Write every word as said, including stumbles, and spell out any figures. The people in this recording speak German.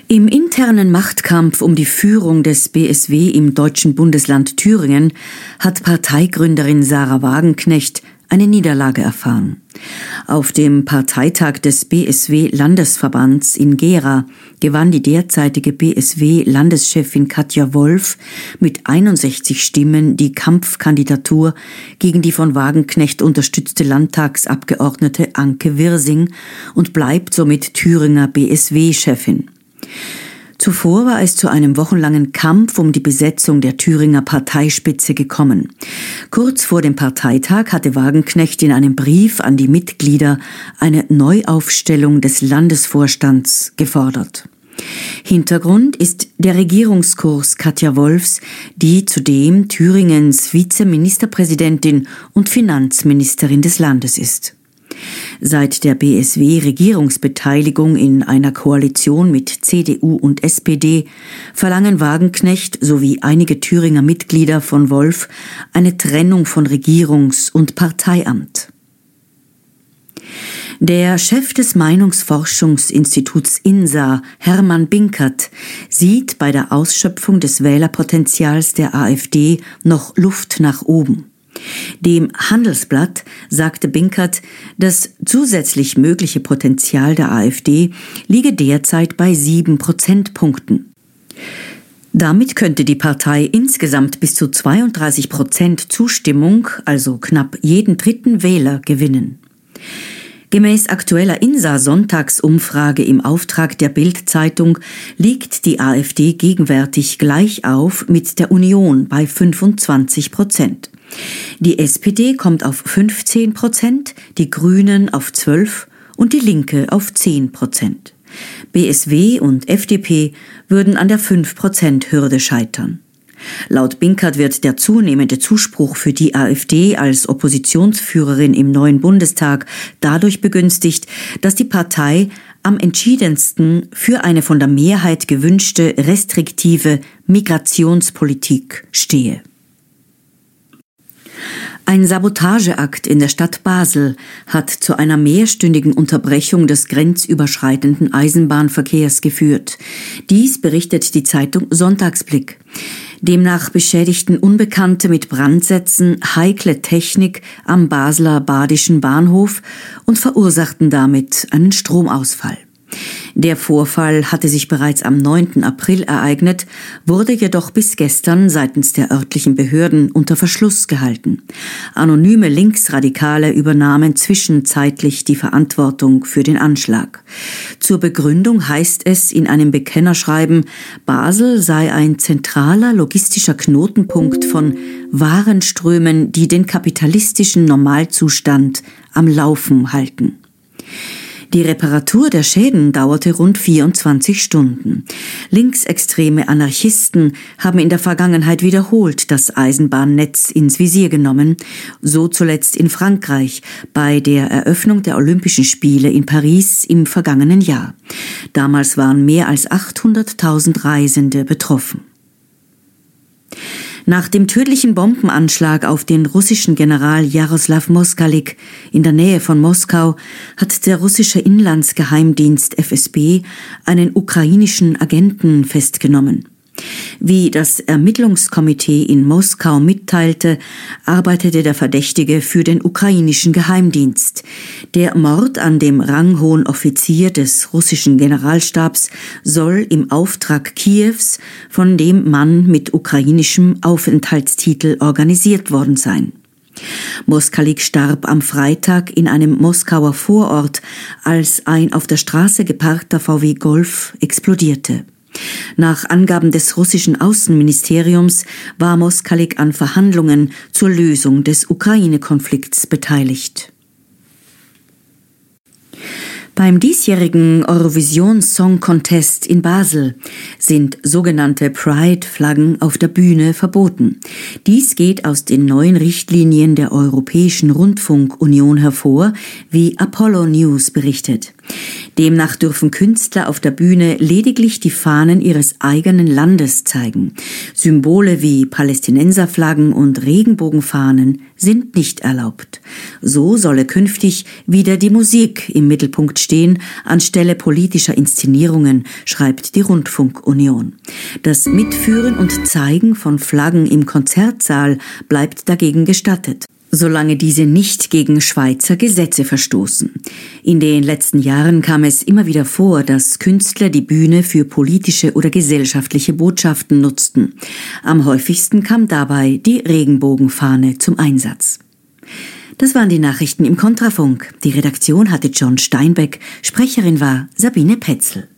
Im internen Machtkampf um die Führung des B S W im deutschen Bundesland Thüringen hat Parteigründerin Sahra Wagenknecht eine Niederlage erfahren. Auf dem Parteitag des B S W-Landesverbands in Gera gewann die derzeitige B S W-Landeschefin Katja Wolf mit einundsechzig Stimmen die Kampfkandidatur gegen die von Wagenknecht unterstützte Landtagsabgeordnete Anke Wirsing und bleibt somit Thüringer B S W-Chefin. Zuvor war es zu einem wochenlangen Kampf um die Besetzung der Thüringer Parteispitze gekommen. Kurz vor dem Parteitag hatte Wagenknecht in einem Brief an die Mitglieder eine Neuaufstellung des Landesvorstands gefordert. Hintergrund ist der Regierungskurs Katja Wolfs, die zudem Thüringens Vizeministerpräsidentin und Finanzministerin des Landes ist. Seit der B S W-Regierungsbeteiligung in einer Koalition mit C D U und S P D verlangen Wagenknecht sowie einige Thüringer Mitglieder von Wolf eine Trennung von Regierungs- und Parteiamt. Der Chef des Meinungsforschungsinstituts INSA, Hermann Binkert, sieht bei der Ausschöpfung des Wählerpotenzials der AfD noch Luft nach oben. Dem Handelsblatt sagte Binkert, das zusätzlich mögliche Potenzial der AfD liege derzeit bei sieben Prozentpunkten. Damit könnte die Partei insgesamt bis zu zweiunddreißig Prozent Zustimmung, also knapp jeden dritten Wähler, gewinnen. Gemäß aktueller INSA-Sonntagsumfrage im Auftrag der Bild-Zeitung liegt die AfD gegenwärtig gleich auf mit der Union bei fünfundzwanzig Prozent. Die S P D kommt auf fünfzehn Prozent, die Grünen auf zwölf und die Linke auf zehn Prozent. B S W und F D P würden an der fünf Prozent Hürde scheitern. Laut Binkert wird der zunehmende Zuspruch für die AfD als Oppositionsführerin im neuen Bundestag dadurch begünstigt, dass die Partei am entschiedensten für eine von der Mehrheit gewünschte restriktive Migrationspolitik stehe. Ein Sabotageakt in der Stadt Basel hat zu einer mehrstündigen Unterbrechung des grenzüberschreitenden Eisenbahnverkehrs geführt. Dies berichtet die Zeitung Sonntagsblick. Demnach beschädigten Unbekannte mit Brandsätzen heikle Technik am Basler Badischen Bahnhof und verursachten damit einen Stromausfall. Der Vorfall hatte sich bereits am neunten April ereignet, wurde jedoch bis gestern seitens der örtlichen Behörden unter Verschluss gehalten. Anonyme Linksradikale übernahmen zwischenzeitlich die Verantwortung für den Anschlag. Zur Begründung heißt es in einem Bekennerschreiben, Basel sei ein zentraler logistischer Knotenpunkt von Warenströmen, die den kapitalistischen Normalzustand am Laufen halten. Die Reparatur der Schäden dauerte rund vierundzwanzig Stunden. Linksextreme Anarchisten haben in der Vergangenheit wiederholt das Eisenbahnnetz ins Visier genommen, so zuletzt in Frankreich bei der Eröffnung der Olympischen Spiele in Paris im vergangenen Jahr. Damals waren mehr als achthunderttausend Reisende betroffen. Nach dem tödlichen Bombenanschlag auf den russischen General Jaroslaw Moskalik in der Nähe von Moskau hat der russische Inlandsgeheimdienst F S B einen ukrainischen Agenten festgenommen. Wie das Ermittlungskomitee in Moskau mitteilte, arbeitete der Verdächtige für den ukrainischen Geheimdienst. Der Mord an dem ranghohen Offizier des russischen Generalstabs soll im Auftrag Kiews von dem Mann mit ukrainischem Aufenthaltstitel organisiert worden sein. Moskalik starb am Freitag in einem Moskauer Vorort, als ein auf der Straße geparkter V W Golf explodierte. Nach Angaben des russischen Außenministeriums war Moskalik an Verhandlungen zur Lösung des Ukraine-Konflikts beteiligt. Beim diesjährigen Eurovision Song Contest in Basel sind sogenannte Pride-Flaggen auf der Bühne verboten. Dies geht aus den neuen Richtlinien der Europäischen Rundfunkunion hervor, wie Apollo News berichtet. Demnach dürfen Künstler auf der Bühne lediglich die Fahnen ihres eigenen Landes zeigen. Symbole wie Palästinenserflaggen und Regenbogenfahnen sind nicht erlaubt. So solle künftig wieder die Musik im Mittelpunkt stehen, anstelle politischer Inszenierungen, schreibt die Rundfunkunion. Das Mitführen und Zeigen von Flaggen im Konzertsaal bleibt dagegen gestattet, solange diese nicht gegen Schweizer Gesetze verstoßen. In den letzten Jahren kam es immer wieder vor, dass Künstler die Bühne für politische oder gesellschaftliche Botschaften nutzten. Am häufigsten kam dabei die Regenbogenfahne zum Einsatz. Das waren die Nachrichten im Kontrafunk. Die Redaktion hatte John Steinbeck, Sprecherin war Sabine Petzel.